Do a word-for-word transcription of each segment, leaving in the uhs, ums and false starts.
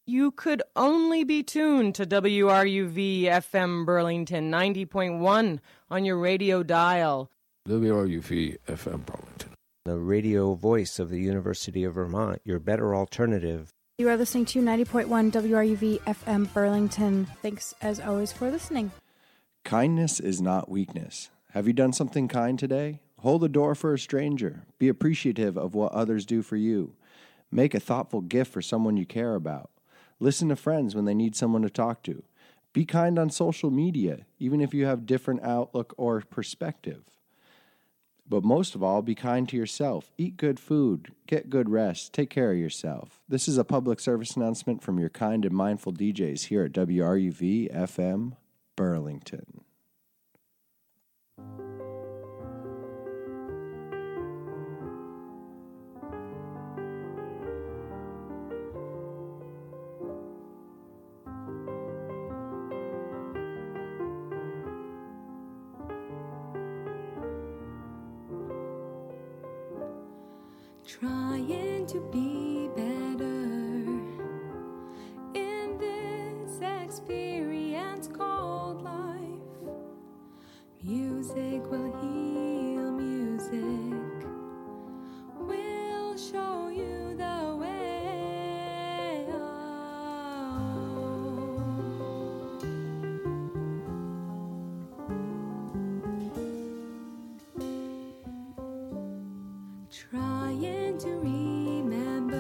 You could only be tuned to W R U V F M Burlington ninety point one on your radio dial. W R U V F M Burlington, the radio voice of the University of Vermont, your better alternative. You are listening to ninety point one W R U V F M Burlington. Thanks, as always, for listening. Kindness is not weakness. Have you done something kind today? Hold the door for a stranger. Be appreciative of what others do for you. Make a thoughtful gift for someone you care about. Listen to friends when they need someone to talk to. Be kind on social media, even if you have different outlook or perspective. But most of all, be kind to yourself. Eat good food. Get good rest. Take care of yourself. This is a public service announcement from your kind and mindful D Js here at W R U V F M Burlington. Trying to be better in this experience called life. Music will heal, music will show you the way. Oh. Trying to remember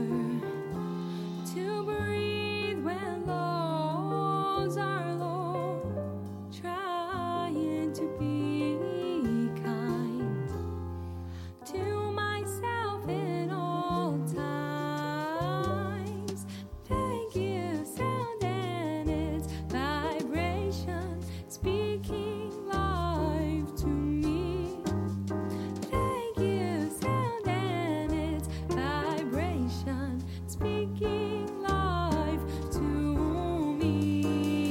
to breathe when lows are low. Trying to be kind to myself in all times. Thank you, sound and its vibration, speaking life to me. Thank you, sound and its vibration, speaking life to me.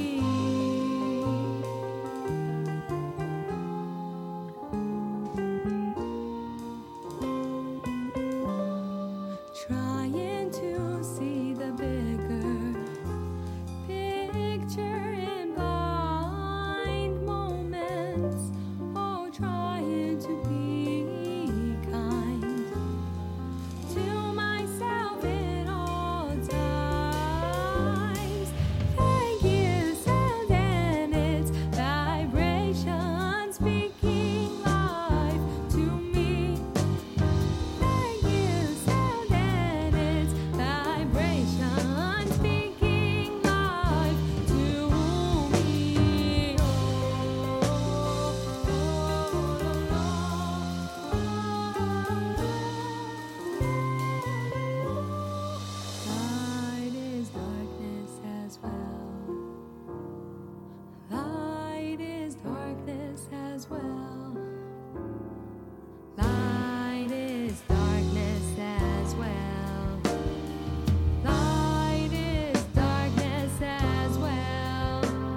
Trying to see the bigger picture in blind moments. Oh, trying to be kind to myself in all times. Thank you, sound and its vibration, speaking life to me. Thank you, sound and its vibration, speaking life to me. Light is darkness as well. Light is darkness as well. Light is darkness as well. Light is darkness as well.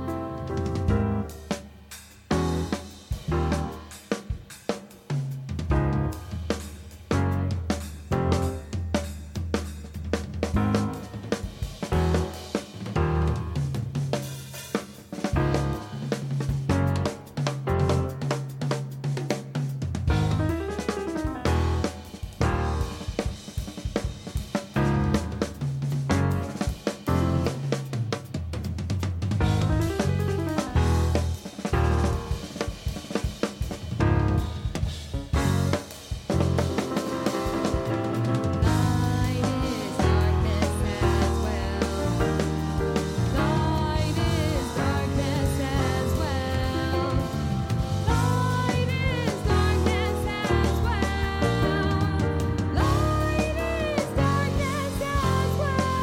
Light is darkness as well. Light is darkness as well. Light is darkness as well. Light is darkness as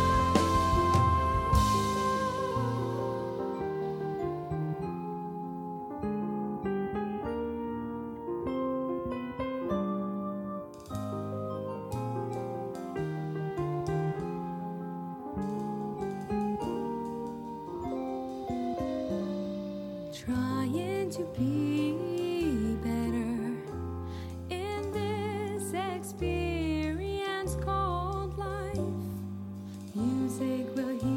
Trying to be better in this experience called life. Music will heal.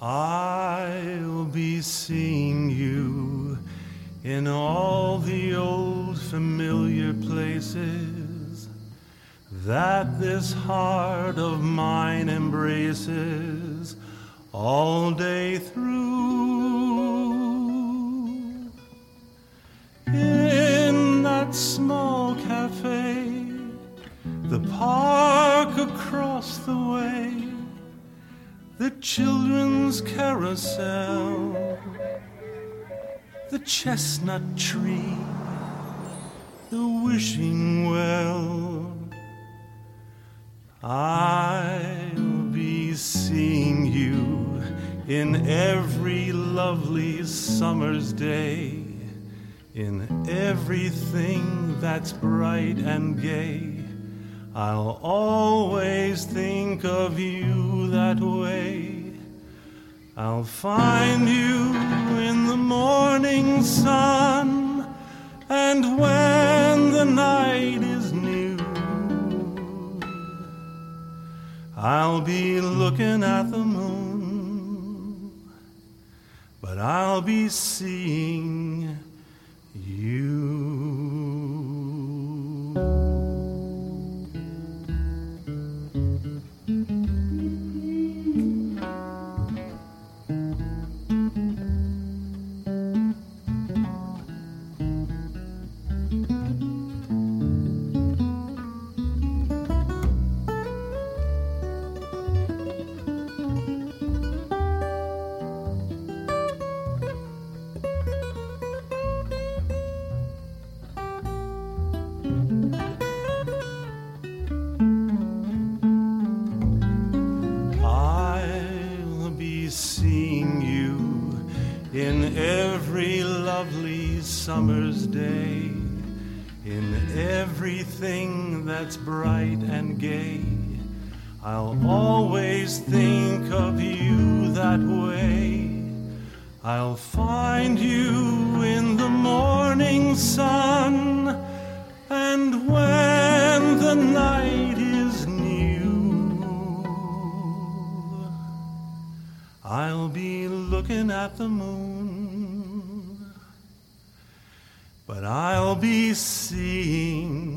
I'll be seeing you in all the old familiar places that this heart of mine embraces all day through. In that small cafe, the park across the way, the children's carousel, the chestnut tree, the wishing well. I'll be seeing you in every lovely summer's day, in everything that's bright and gay. I'll always think of you that way. I'll find you in the morning sun, and when the night is new, I'll be looking at the moon, but I'll be seeing you. In every lovely summer's day, in everything that's bright and gay, I'll always think of you that way. I'll find you in the morning sun, and when the night is new, I'll be looking at the moon, but I'll be seeing